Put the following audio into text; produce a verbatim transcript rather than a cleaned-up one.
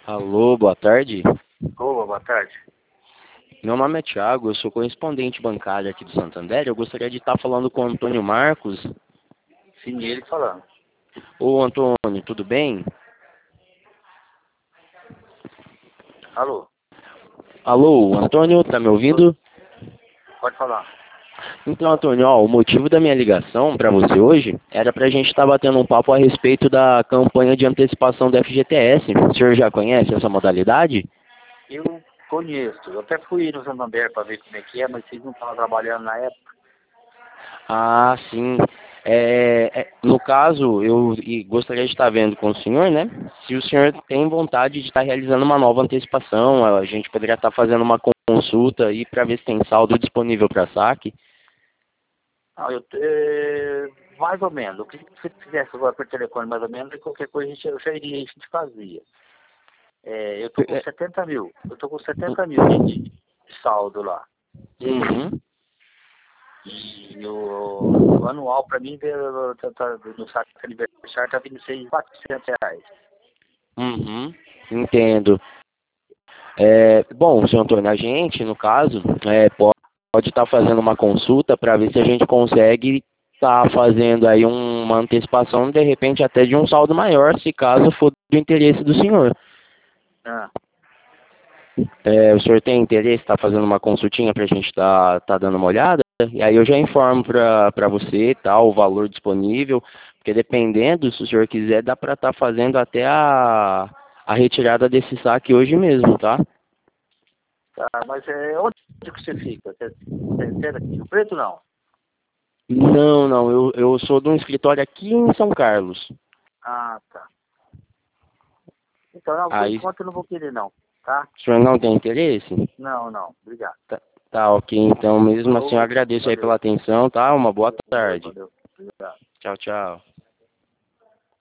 Alô, boa tarde. Boa, boa tarde. Meu nome é Thiago, eu sou correspondente bancário aqui do Santander. Eu gostaria de estar falando com o Antônio Marcos. Sim, ele falando. Ô, Antônio, tudo bem? Alô? Alô, Antônio, tá me ouvindo? Pode falar. Então, Antônio, ó, o motivo da minha ligação para você hoje era para a gente estar batendo um papo a respeito da campanha de antecipação do F G T S. O senhor já conhece essa modalidade? Eu conheço. Eu até fui no Santander para ver como é que é, mas vocês não estavam trabalhando na época. Ah, sim. É, é, no caso, eu e gostaria de estar vendo com o senhor, né? Se o senhor tem vontade de estar realizando uma nova antecipação, a gente poderia estar fazendo uma consulta aí para ver se tem saldo disponível para saque. Não, eu, é, mais ou menos. O que você fizesse agora por telefone, mais ou menos, e qualquer coisa a gente, eu já iria, a gente fazia. É, eu tô com É, setenta mil. Eu tô com setenta mil de, de saldo lá. uhum. E no, no anual, para mim, veio, tá, tá, no saque aniversário, tá vindo seis mil e quatrocentos reais. Uhum, entendo. É, bom, senhor Antônio, a gente, no caso, é, po- pode estar fazendo uma consulta para ver se a gente consegue estar fazendo aí um- uma antecipação, de repente até de um saldo maior, se caso for do interesse do senhor. Ah. É, o senhor tem interesse em estar fazendo uma consultinha para a gente estar tá, tá dando uma olhada? E aí eu já informo para você tal, o valor disponível, porque dependendo, se o senhor quiser, dá para estar fazendo até a, a retirada desse saque hoje mesmo, tá? Tá, mas é, onde que você fica? Você, você, você é daqui de Rio Preto, não? Não, não, eu, eu sou de um escritório aqui em São Carlos. Ah, tá. Então, não, por Aí, enquanto eu não vou querer, não. Tá? o senhor não tem interesse? Não, não. Obrigado. Tá, tá ok, então mesmo assim eu Falou. agradeço aí pela Valeu. atenção, tá? Uma boa Valeu, tarde. valeu. Obrigado. Tchau, tchau.